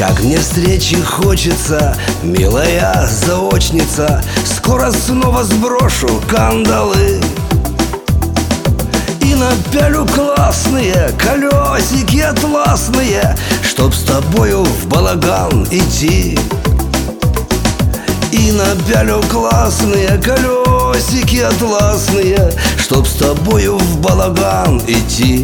Как мне встречи хочется, милая заочница. Скоро снова сброшу кандалы и напялю классные колесики атласные, чтоб с тобою в балаган идти. И напялю классные колесики атласные, чтоб с тобою в балаган идти.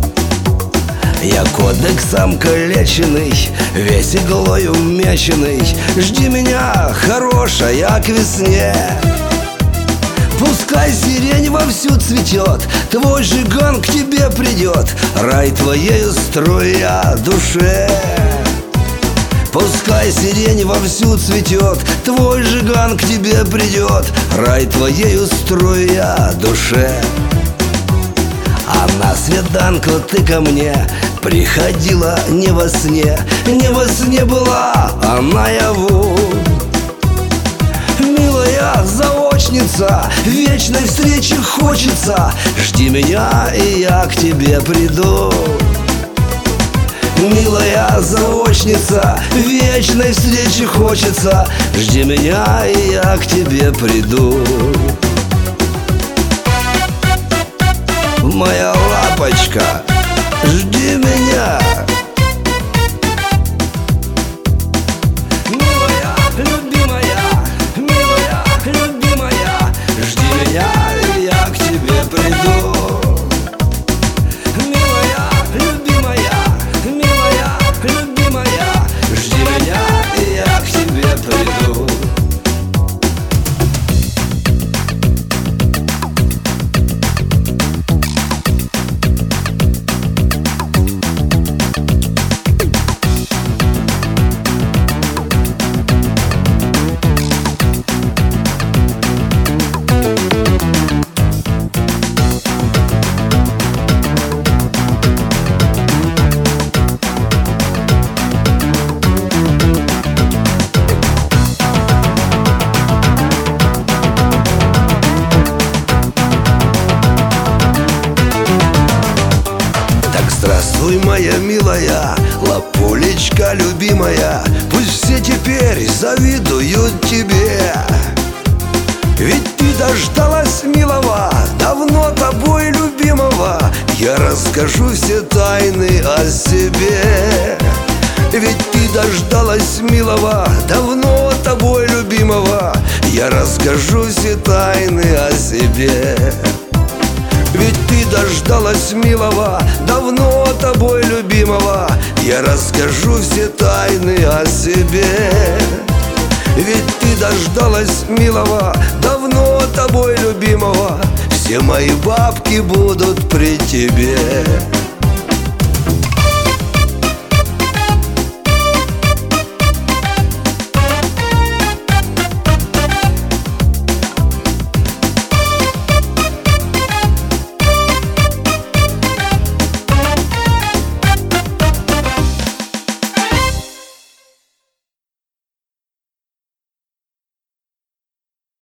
Я кодексом калеченный, весь иглой умеченный. Жди меня, хорошая, к весне. Пускай сирень вовсю цветет, твой жиган к тебе придет, рай твоею струя душе. Пускай сирень вовсю цветет, твой жиган к тебе придет, рай твоею струя душе. А на свиданку ты ко мне приходила не во сне, не во сне была, а наяву. Милая заочница, вечной встречи хочется. Жди меня, и я к тебе приду. Милая заочница, вечной встречи хочется. Жди меня, и я к тебе приду. Моя лапочка, жди меня. Милая, любимая, милая, любимая, жди меня, и я к тебе приду. Милая, любимая, милая, любимая, жди меня, и я к тебе приду. Здравствуй, моя милая, лапулечка любимая. Пусть все теперь завидуют тебе, ведь ты дождалась милого, давно тобой любимого. Я расскажу все тайны о себе. Ведь ты дождалась милого, давно тобой любимого. Я расскажу все тайны о себе. Ведь ты дождалась милого, давно тобой любимого. Я расскажу все тайны о себе. Ведь ты дождалась милого, давно тобой любимого. Все мои бабки будут при тебе.